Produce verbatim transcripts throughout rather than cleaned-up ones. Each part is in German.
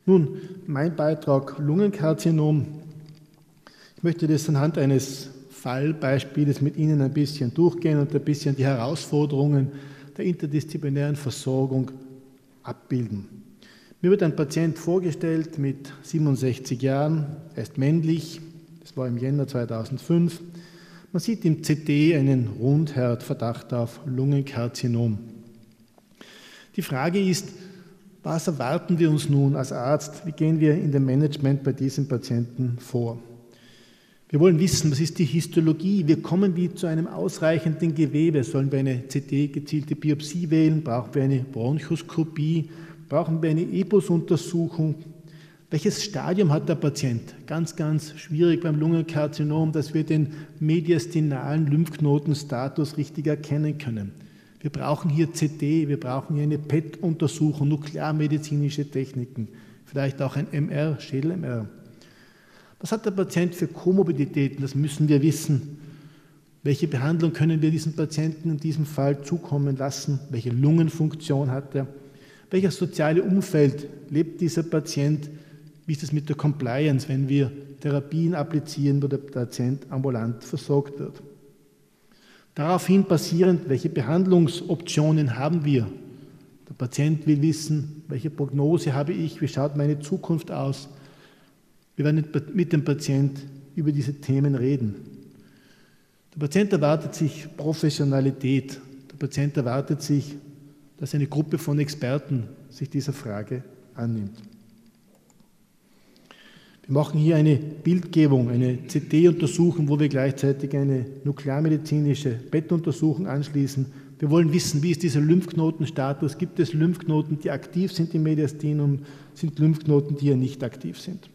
Nun, mein Beitrag Lungenkarzinom. Ich möchte das anhand eines Fallbeispiels mit Ihnen ein bisschen durchgehen und ein bisschen die Herausforderungen der interdisziplinären Versorgung abbilden. Mir wird ein Patient vorgestellt mit siebenundsechzig Jahren, er ist männlich, das war im Jänner zweitausendfünf. Man sieht im C T einen Rundherd, Verdacht auf Lungenkarzinom. Die Frage ist, was erwarten wir uns nun als Arzt? Wie gehen wir in dem Management bei diesem Patienten vor? Wir wollen wissen, was ist die Histologie? Wie kommen wir zu einem ausreichenden Gewebe? Sollen wir eine C T-gezielte Biopsie wählen? Brauchen wir eine Bronchoskopie? Brauchen wir eine E P O S-Untersuchung? Welches Stadium hat der Patient? Ganz, ganz schwierig beim Lungenkarzinom, dass wir den mediastinalen Lymphknotenstatus richtig erkennen können. Wir brauchen hier C T, wir brauchen hier eine P E T-Untersuchung, nuklearmedizinische Techniken, vielleicht auch ein M R, Schädel-M R. Was hat der Patient für Komorbiditäten? Das müssen wir wissen. Welche Behandlung können wir diesem Patienten in diesem Fall zukommen lassen? Welche Lungenfunktion hat er? Welches soziale Umfeld lebt dieser Patient? Wie ist es mit der Compliance, wenn wir Therapien applizieren, wo der Patient ambulant versorgt wird? Daraufhin basierend, welche Behandlungsoptionen haben wir? Der Patient will wissen, welche Prognose habe ich, wie schaut meine Zukunft aus? Wir werden mit dem Patient über diese Themen reden. Der Patient erwartet sich Professionalität. Der Patient erwartet sich, dass eine Gruppe von Experten sich dieser Frage annimmt. Wir machen hier eine Bildgebung, eine C T-Untersuchung, wo wir gleichzeitig eine nuklearmedizinische P E T-Untersuchung anschließen. Wir wollen wissen, wie ist dieser Lymphknotenstatus? Gibt es Lymphknoten, die aktiv sind im Mediastinum? Sind Lymphknoten, die ja nicht aktiv sind?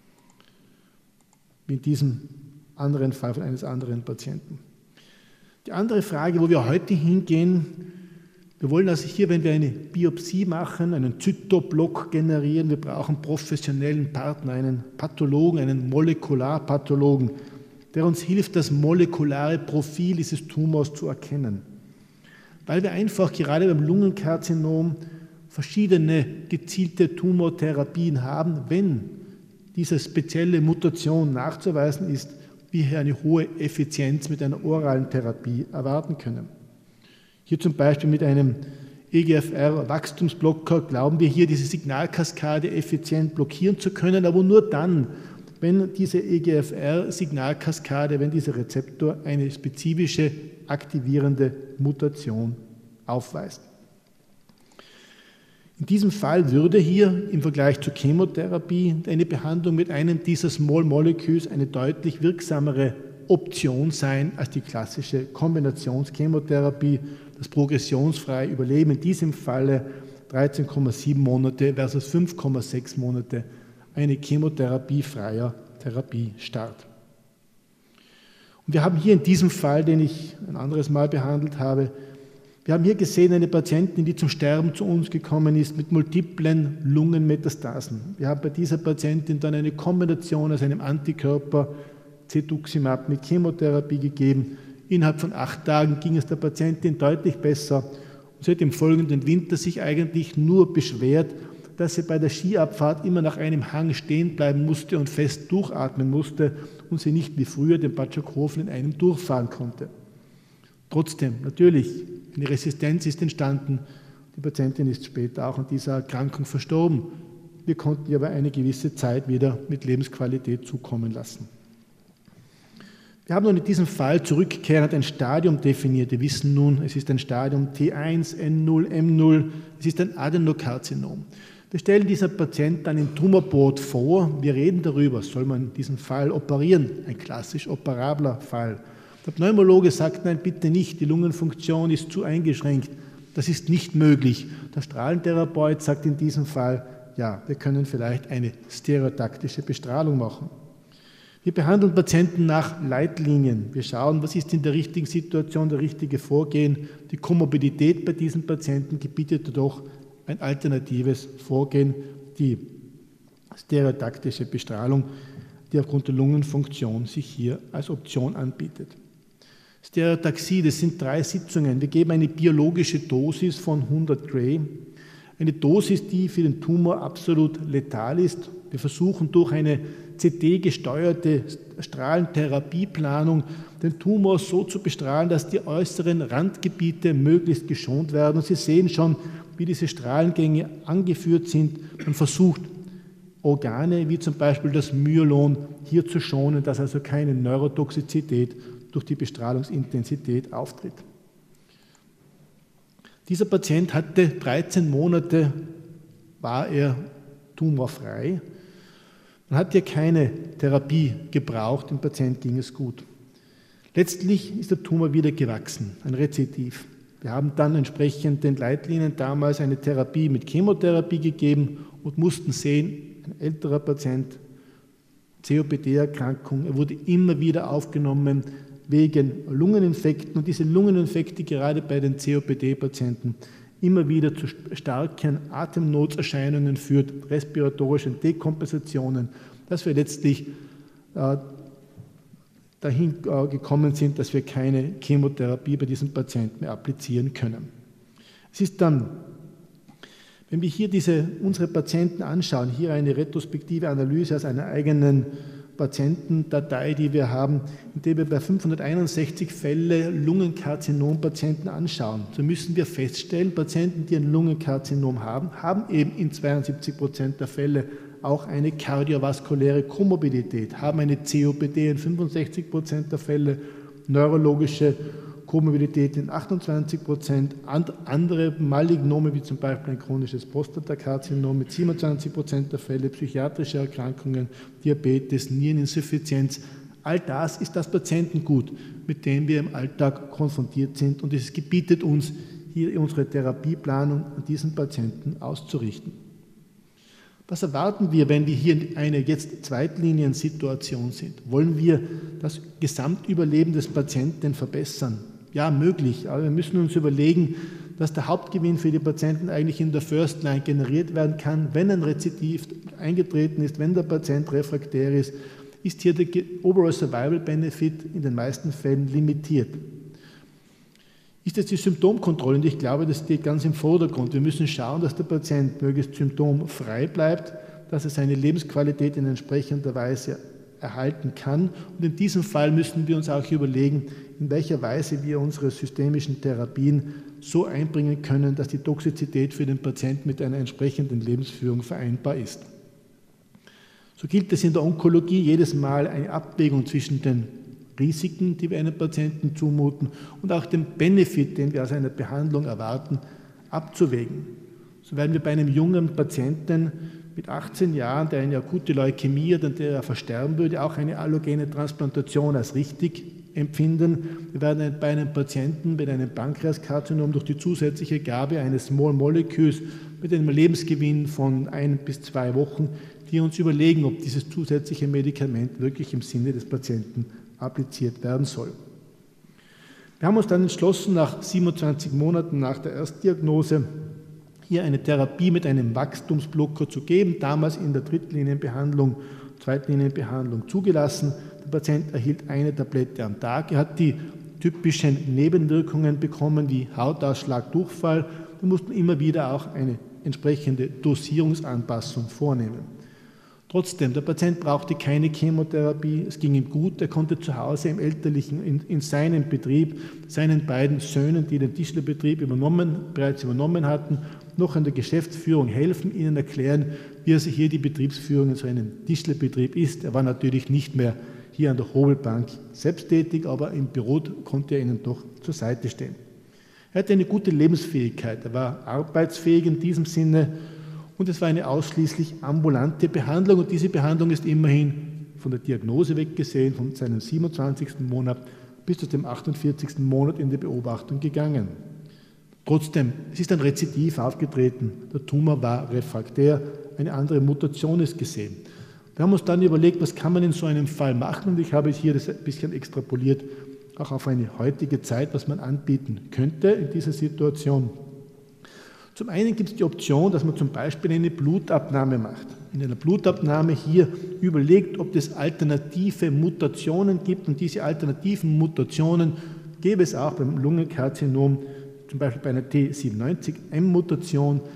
Wie in diesem anderen Fall von eines anderen Patienten. Die andere Frage, wo wir heute hingehen, wir wollen also hier, wenn wir eine Biopsie machen, einen Zytoblock generieren, wir brauchen professionellen Partner, einen Pathologen, einen Molekularpathologen, der uns hilft, das molekulare Profil dieses Tumors zu erkennen. Weil wir einfach gerade beim Lungenkarzinom verschiedene gezielte Tumortherapien haben, wenn diese spezielle Mutation nachzuweisen ist, wir hier eine hohe Effizienz mit einer oralen Therapie erwarten können. Hier zum Beispiel mit einem E G F R-Wachstumsblocker glauben wir hier, diese Signalkaskade effizient blockieren zu können, aber nur dann, wenn diese E G F R-Signalkaskade, wenn dieser Rezeptor eine spezifische aktivierende Mutation aufweist. In diesem Fall würde hier im Vergleich zur Chemotherapie eine Behandlung mit einem dieser Small Molecules eine deutlich wirksamere Option sein als die klassische Kombinationschemotherapie. Das progressionsfreie Überleben in diesem Falle dreizehn Komma sieben Monate versus fünf Komma sechs Monate eine chemotherapiefreier Therapiestart. Und wir haben hier in diesem Fall, den ich ein anderes Mal behandelt habe, wir haben hier gesehen eine Patientin, die zum Sterben zu uns gekommen ist mit multiplen Lungenmetastasen. Wir haben bei dieser Patientin dann eine Kombination aus einem Antikörper Cetuximab mit Chemotherapie gegeben. Innerhalb von acht Tagen ging es der Patientin deutlich besser und sie hat im folgenden Winter sich eigentlich nur beschwert, dass sie bei der Skiabfahrt immer nach einem Hang stehen bleiben musste und fest durchatmen musste und sie nicht wie früher den Batschakhofen in einem durchfahren konnte. Trotzdem, natürlich, eine Resistenz ist entstanden. Die Patientin ist später auch an dieser Erkrankung verstorben. Wir konnten ihr aber eine gewisse Zeit wieder mit Lebensqualität zukommen lassen. Wir haben nun in diesem Fall zurückkehrend ein Stadium definiert. Wir wissen nun, es ist ein Stadium T eins, N null, M null, es ist ein Adenokarzinom. Wir stellen dieser Patient dann im Tumorboard vor. Wir reden darüber, soll man in diesem Fall operieren? Ein klassisch operabler Fall. Der Pneumologe sagt, nein, bitte nicht, die Lungenfunktion ist zu eingeschränkt. Das ist nicht möglich. Der Strahlentherapeut sagt in diesem Fall, ja, wir können vielleicht eine stereotaktische Bestrahlung machen. Wir behandeln Patienten nach Leitlinien. Wir schauen, was ist in der richtigen Situation der richtige Vorgehen. Die Komorbidität bei diesen Patienten gebietet jedoch ein alternatives Vorgehen, die stereotaktische Bestrahlung, die aufgrund der Lungenfunktion sich hier als Option anbietet. Stereotaxie, das sind drei Sitzungen. Wir geben eine biologische Dosis von hundert Gray. Eine Dosis, die für den Tumor absolut letal ist. Wir versuchen durch eine C T-gesteuerte Strahlentherapieplanung den Tumor so zu bestrahlen, dass die äußeren Randgebiete möglichst geschont werden. Und Sie sehen schon, wie diese Strahlengänge angeführt sind. Man versucht, Organe wie zum Beispiel das Myelon hier zu schonen, dass also keine Neurotoxizität durch die Bestrahlungsintensität auftritt. Dieser Patient hatte dreizehn Monate, war er tumorfrei. Man hat hier keine Therapie gebraucht, dem Patienten ging es gut. Letztlich ist der Tumor wieder gewachsen, ein Rezidiv. Wir haben dann entsprechend den Leitlinien damals eine Therapie mit Chemotherapie gegeben und mussten sehen, ein älterer Patient, C O P D-Erkrankung, er wurde immer wieder aufgenommen wegen Lungeninfekten und diese Lungeninfekte gerade bei den C O P D-Patienten immer wieder zu starken Atemnotserscheinungen führt, respiratorischen Dekompensationen, dass wir letztlich äh, dahin äh, gekommen sind, dass wir keine Chemotherapie bei diesem Patienten mehr applizieren können. Es ist dann, wenn wir hier diese, unsere Patienten anschauen, hier eine retrospektive Analyse aus einer eigenen Patientendatei, die wir haben, in der wir bei fünfhunderteinundsechzig Fälle Lungenkarzinompatienten anschauen. So müssen wir feststellen, Patienten, die ein Lungenkarzinom haben, haben eben in zweiundsiebzig Prozent der Fälle auch eine kardiovaskuläre Komorbidität, haben eine C O P D in fünfundsechzig Prozent der Fälle, neurologische Komorbidität in achtundzwanzig Prozent, andere Malignome wie zum Beispiel ein chronisches Prostatakarzinom mit siebenundzwanzig Prozent der Fälle, psychiatrische Erkrankungen, Diabetes, Niereninsuffizienz. All das ist das Patientengut, mit dem wir im Alltag konfrontiert sind und es gebietet uns, hier unsere Therapieplanung an diesen Patienten auszurichten. Was erwarten wir, wenn wir hier in einer jetzt Zweitlinien-Situation sind? Wollen wir das Gesamtüberleben des Patienten verbessern? Ja, möglich, aber wir müssen uns überlegen, dass der Hauptgewinn für die Patienten eigentlich in der First Line generiert werden kann, wenn ein Rezidiv eingetreten ist, wenn der Patient refraktär ist, ist hier der Overall Survival Benefit in den meisten Fällen limitiert. Ist jetzt die Symptomkontrolle, und ich glaube, das steht ganz im Vordergrund. Wir müssen schauen, dass der Patient möglichst symptomfrei bleibt, dass er seine Lebensqualität in entsprechender Weise erhalten kann. Und in diesem Fall müssen wir uns auch überlegen, in welcher Weise wir unsere systemischen Therapien so einbringen können, dass die Toxizität für den Patienten mit einer entsprechenden Lebensführung vereinbar ist. So gilt es in der Onkologie jedes Mal eine Abwägung zwischen den Risiken, die wir einem Patienten zumuten und auch den Benefit, den wir aus einer Behandlung erwarten, abzuwägen. So werden wir bei einem jungen Patienten mit achtzehn Jahren, der eine akute Leukämie hat und der versterben würde, auch eine allogene Transplantation als richtig empfinden. Wir werden bei einem Patienten mit einem Pankreaskarzinom durch die zusätzliche Gabe eines Small Molecules mit einem Lebensgewinn von ein bis zwei Wochen, die uns überlegen, ob dieses zusätzliche Medikament wirklich im Sinne des Patienten appliziert werden soll. Wir haben uns dann entschlossen, nach siebenundzwanzig Monaten nach der Erstdiagnose hier eine Therapie mit einem Wachstumsblocker zu geben, damals in der Drittlinienbehandlung, Zweitlinienbehandlung zugelassen. Der Patient erhielt eine Tablette am Tag. Er hat die typischen Nebenwirkungen bekommen, wie Hautausschlag, Durchfall. Wir mussten immer wieder auch eine entsprechende Dosierungsanpassung vornehmen. Trotzdem, der Patient brauchte keine Chemotherapie, es ging ihm gut, er konnte zu Hause im elterlichen, in, in seinem Betrieb, seinen beiden Söhnen, die den Tischlerbetrieb übernommen, bereits übernommen hatten, noch an der Geschäftsführung helfen, ihnen erklären, wie also hier die Betriebsführung in so einem Tischlerbetrieb ist. Er war natürlich nicht mehr hier an der Hobelbank selbsttätig, aber im Büro konnte er ihnen doch zur Seite stehen. Er hatte eine gute Lebensfähigkeit, er war arbeitsfähig in diesem Sinne, und es war eine ausschließlich ambulante Behandlung und diese Behandlung ist immerhin von der Diagnose weggesehen, von seinem siebenundzwanzigsten Monat bis zu dem achtundvierzigsten Monat in die Beobachtung gegangen. Trotzdem, es ist ein Rezidiv aufgetreten, der Tumor war refraktär, eine andere Mutation ist gesehen. Wir haben uns dann überlegt, was kann man in so einem Fall machen und ich habe hier das ein bisschen extrapoliert, auch auf eine heutige Zeit, was man anbieten könnte in dieser Situation. Zum einen gibt es die Option, dass man zum Beispiel eine Blutabnahme macht. In einer Blutabnahme hier überlegt, ob es alternative Mutationen gibt und diese alternativen Mutationen gäbe es auch beim Lungenkarzinom, zum Beispiel bei einer T siebenundneunzig M Mutation.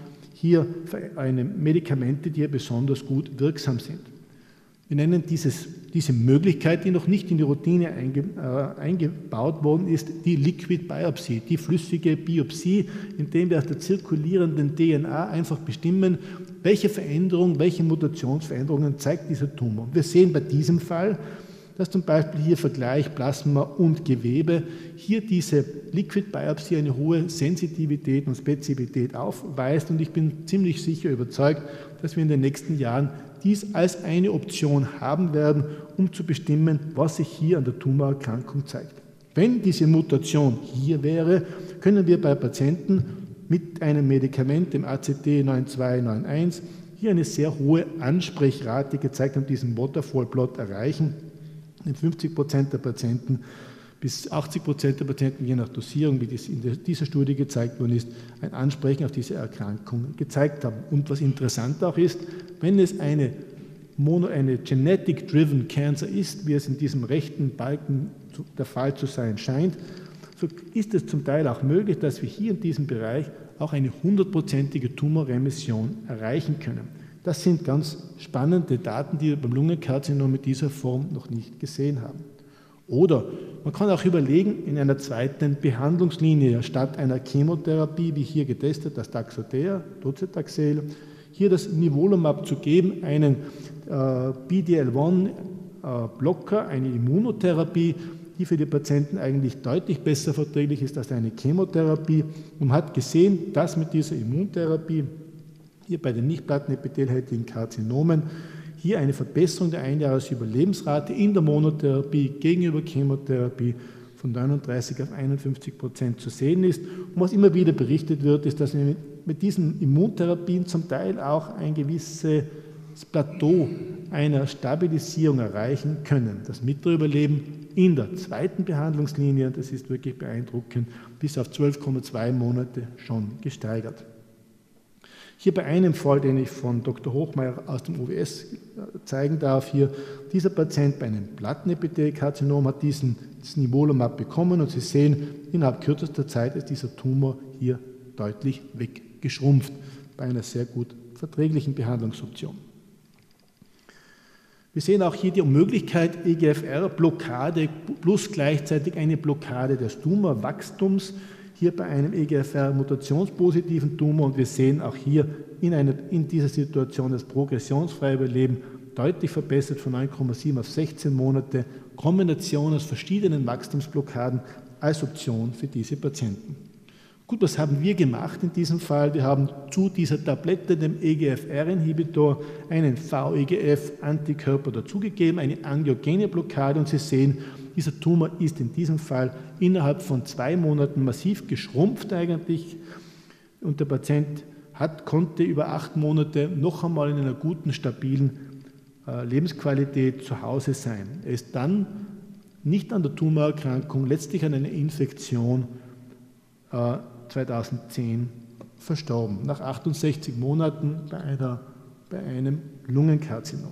hier eine Medikamente, die hier besonders gut wirksam sind. Wir nennen dieses, diese Möglichkeit, die noch nicht in die Routine einge, äh, eingebaut worden ist, die Liquid Biopsy, die flüssige Biopsie, indem wir aus der zirkulierenden D N A einfach bestimmen, welche Veränderung, welche Mutationsveränderungen zeigt dieser Tumor. Wir sehen bei diesem Fall, dass zum Beispiel hier Vergleich Plasma und Gewebe, hier diese Liquid Biopsy eine hohe Sensitivität und Spezifität aufweist und ich bin ziemlich sicher überzeugt, dass wir in den nächsten Jahren dies als eine Option haben werden, um zu bestimmen, was sich hier an der Tumorerkrankung zeigt. Wenn diese Mutation hier wäre, können wir bei Patienten mit einem Medikament, dem A C T neun zwei neun eins, hier eine sehr hohe Ansprechrate, gezeigt an diesem Waterfall-Plot, erreichen. In fünfzig Prozent der Patienten bis achtzig Prozent der Patienten, je nach Dosierung, wie das in dieser Studie gezeigt worden ist, ein Ansprechen auf diese Erkrankung gezeigt haben. Und was interessant auch ist, wenn es eine, Mono, eine Genetic-Driven Cancer ist, wie es in diesem rechten Balken der Fall zu sein scheint, so ist es zum Teil auch möglich, dass wir hier in diesem Bereich auch eine hundertprozentige Tumorremission erreichen können. Das sind ganz spannende Daten, die wir beim Lungenkarzinom mit dieser Form noch nicht gesehen haben. Oder man kann auch überlegen, in einer zweiten Behandlungslinie statt einer Chemotherapie, wie hier getestet, das Taxotere, Docetaxel, hier das Nivolumab zu geben, einen äh, B D L eins Blocker, eine Immunotherapie, die für die Patienten eigentlich deutlich besser verträglich ist als eine Chemotherapie. Und man hat gesehen, dass mit dieser Immuntherapie hier bei den nicht-plattenepithelhaltigen Karzinomen hier eine Verbesserung der Einjahresüberlebensrate in der Monotherapie gegenüber Chemotherapie von neununddreißig auf einundfünfzig Prozent zu sehen ist. Und was immer wieder berichtet wird, ist, dass wir mit diesen Immuntherapien zum Teil auch ein gewisses Plateau einer Stabilisierung erreichen können. Das mittlere Überleben in der zweiten Behandlungslinie, das ist wirklich beeindruckend, bis auf zwölf Komma zwei Monate schon gesteigert. Hier bei einem Fall, den ich von Doktor Hochmeier aus dem U W S zeigen darf, hier dieser Patient bei einem Plattenepithelkarzinom hat diesen Nivolumab bekommen und Sie sehen, innerhalb kürzester Zeit ist dieser Tumor hier deutlich weggeschrumpft bei einer sehr gut verträglichen Behandlungsoption. Wir sehen auch hier die Möglichkeit E G F R-Blockade plus gleichzeitig eine Blockade des Tumorwachstums, hier bei einem E G F R-mutationspositiven Tumor, und wir sehen auch hier in, einer, in dieser Situation das progressionsfreie Überleben deutlich verbessert von neun Komma sieben auf sechzehn Monate, Kombination aus verschiedenen Wachstumsblockaden als Option für diese Patienten. Gut, was haben wir gemacht in diesem Fall? Wir haben zu dieser Tablette, dem E G F R-Inhibitor, einen V E G F-Antikörper dazugegeben, eine angiogene Blockade, und Sie sehen, dieser Tumor ist in diesem Fall innerhalb von zwei Monaten massiv geschrumpft eigentlich, und der Patient hat, konnte über acht Monate noch einmal in einer guten, stabilen äh, Lebensqualität zu Hause sein. Er ist dann nicht an der Tumorerkrankung, letztlich an einer Infektion äh, zweitausendzehn verstorben, nach achtundsechzig Monaten bei, einer, bei einem Lungenkarzinom.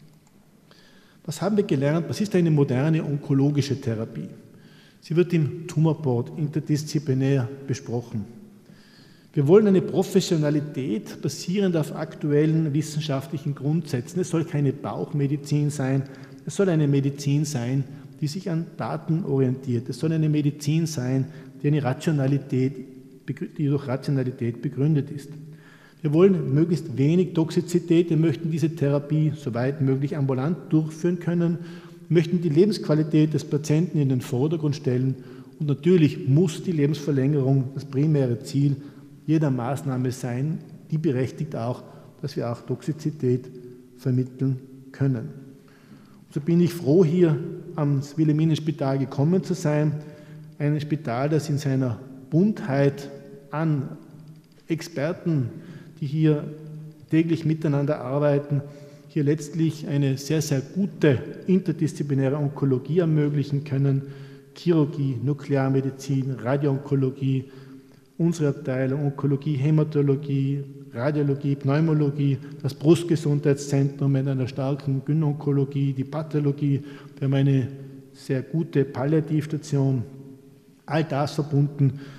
Was haben wir gelernt? Was ist eine moderne onkologische Therapie? Sie wird im Tumorboard interdisziplinär besprochen. Wir wollen eine Professionalität basierend auf aktuellen wissenschaftlichen Grundsätzen. Es soll keine Bauchmedizin sein, es soll eine Medizin sein, die sich an Daten orientiert. Es soll eine Medizin sein, die, eine Rationalität, die durch Rationalität begründet ist. Wir wollen möglichst wenig Toxizität, wir möchten diese Therapie so weit möglich ambulant durchführen können, wir möchten die Lebensqualität des Patienten in den Vordergrund stellen, und natürlich muss die Lebensverlängerung das primäre Ziel jeder Maßnahme sein, die berechtigt auch, dass wir auch Toxizität vermitteln können. So bin ich froh, hier ans Wilhelminenspital gekommen zu sein, ein Spital, das in seiner Buntheit an Experten, die hier täglich miteinander arbeiten, hier letztlich eine sehr, sehr gute interdisziplinäre Onkologie ermöglichen können. Chirurgie, Nuklearmedizin, Radioonkologie, unsere Abteilung Onkologie, Hämatologie, Radiologie, Pneumologie, das Brustgesundheitszentrum mit einer starken Gynäkologie, die Pathologie, wir haben eine sehr gute Palliativstation, all das verbunden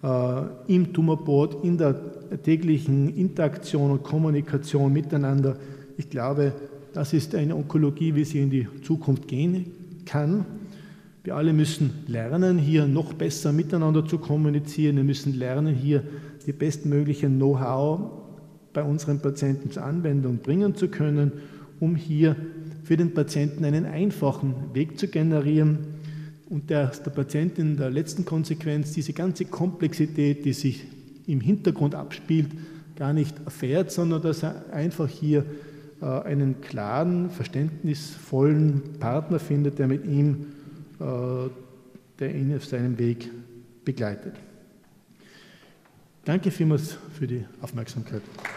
äh, im Tumorboard, in der täglichen Interaktion und Kommunikation miteinander. Ich glaube, das ist eine Onkologie, wie sie in die Zukunft gehen kann. Wir alle müssen lernen, hier noch besser miteinander zu kommunizieren. Wir müssen lernen, hier die bestmöglichen Know-how bei unseren Patienten zur Anwendung bringen zu können, um hier für den Patienten einen einfachen Weg zu generieren und der, der Patient in der letzten Konsequenz diese ganze Komplexität, die sich im Hintergrund abspielt, gar nicht erfährt, sondern dass er einfach hier äh, einen klaren, verständnisvollen Partner findet, der mit ihm, äh, der ihn auf seinem Weg begleitet. Danke vielmals für die Aufmerksamkeit.